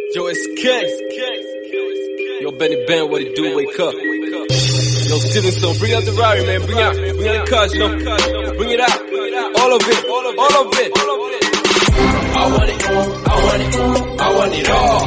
Yo, it's King. Yo, Benny Ben, what it do? Wake up. Yo, Stevenson, bring out the Rari, man. Bring out the cars, you know. Bring it out. All of it. I want it all. I want it all. I want it all.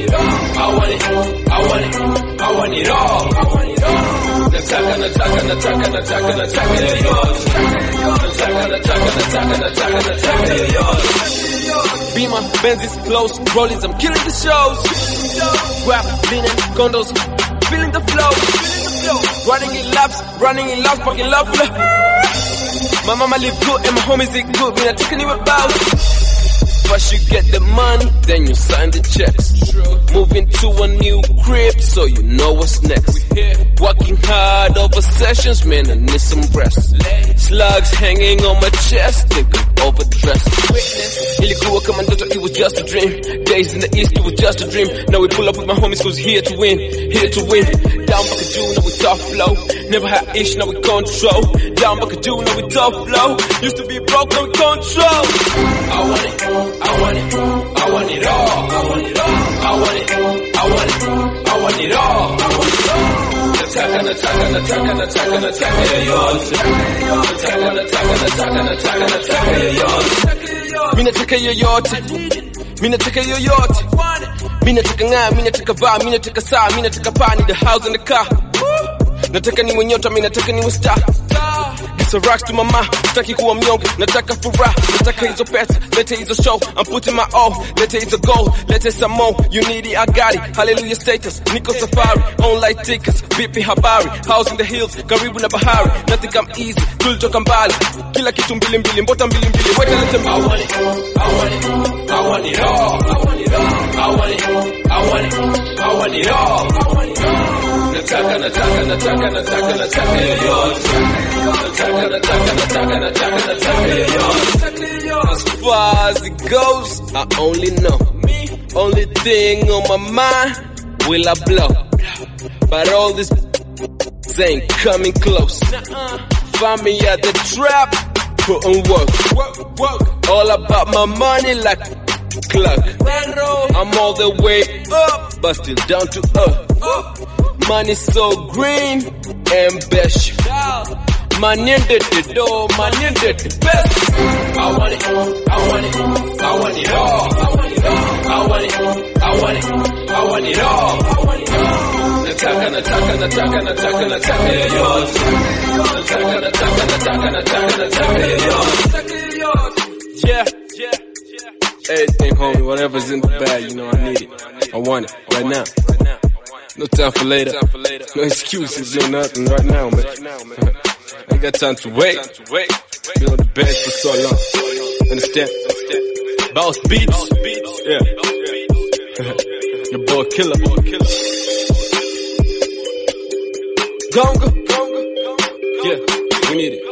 Be my Benz is close, rollies, I'm killing the shows. Rap, leaning, condos, feeling the flow. Running in laps, fucking love. My mama live good and my homies live good, me not talking even about. First you get the money, then you sign the checks. Moving to a new crib, so you know what's next. Working hard over sessions, man, I need some rest. Slugs hanging on my chest, think I'm overdressed. Ilikuwa kama ndoto, it was just a dream. Days in the east, it was just a dream. Now we pull up with my homies, cause here to win. Down Bakadu, now we top flow. Never had ish, now we control. Down Bakadu, now we top flow. Used to be broke, now we control. I want it all. I want it all. I want it all. I want it all. I want it all. I want it all. I want it all. I want it all. Attack, Mina taka yoyote, mina taka yoyote. Mina taka ng'aa, mina taka vaa, mina taka saa, mina taka pani, the house and the car. Nataka niwe nyota, mina taka niwe star. It's a rocks to mama, sitaki kuwa mnyonge, nataka furaha, nataka hizo pesa, lete hizo show, I'm putting my all, lete hizo gold, lete some more, you need it, I got it, hallelujah status, niko safari, online tickets, vipi habari, house in the hills, karibu na bahari, nothing come easy, tulitoka mbali, kila kitu mbili, mbota mbili, weka lete mbili. I want it all, I want it all, I want it all, I want it all, I want it all, I want it all, I want it all, I want it all. Nataka As far as it goes, I only know. Only thing on my mind, will I blow? But all this ain't coming close. Find me at the trap, put on work. All about my money like clock. I'm all the way up, but still down to earth. Money so green, ambition. Money in the door, money in the best. I want it all, I want it all, I want it all, I want it all, I want it all, I want it all, I want it all, I want it all. Yeah. Everything, homie, whatever's in the bag, you know I need it. I want it right now. No time for later. No excuses, no nothing right now, man. I ain't got time to wait. Been on the bench for so long. Understand? Boss beats. Yeah. Your boy killer. Gonga. Yeah, we need it.